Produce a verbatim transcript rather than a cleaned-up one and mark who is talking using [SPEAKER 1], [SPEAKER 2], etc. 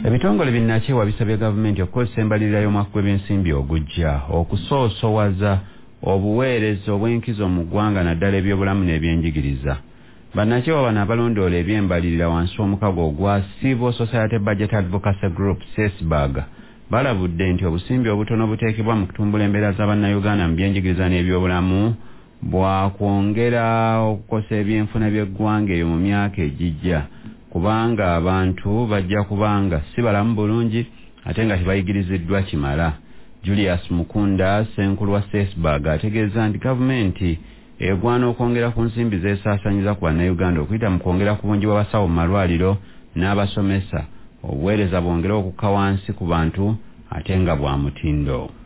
[SPEAKER 1] Ebitongole binnakiwa bisabye gavumenti okukozesa embalirira y'omwaka gw'ebyensimbi ogujja okusoosowaza obuweereza obw'enkizo mu ggwanga naddala ebyobulamu n'ebyenjigiriza. Bannakiwa bano abalondoola eby'embalirira wansi w'omukago ogwa Civil Society Budget Advocacy Group C S B A G balabudde nti obusimbi obutono obuteekebwa mu kutumbula embeera z'Abannayuganda mu byenjigiriza n'ebyobulamu bwakwongera okukosa ebyenfuna by'eggwanga eyo mu myaka egijja kubanga abantu bajja kubanga si balamu bulungi ate nga tebayigiriziddwa kimala. Julius Mukunda Ssenkulu wa C S B A G ategeeza nti gavumenti egwana okwongera ku nsimbi zeesaasanyiza ku Bannayuganda okuyita mu kwongera ku bungi bw'abasawo mu malwaliro n'abasomesa obuweereza bwongera okukka wansi ku bantu ate nga bwa mutindo.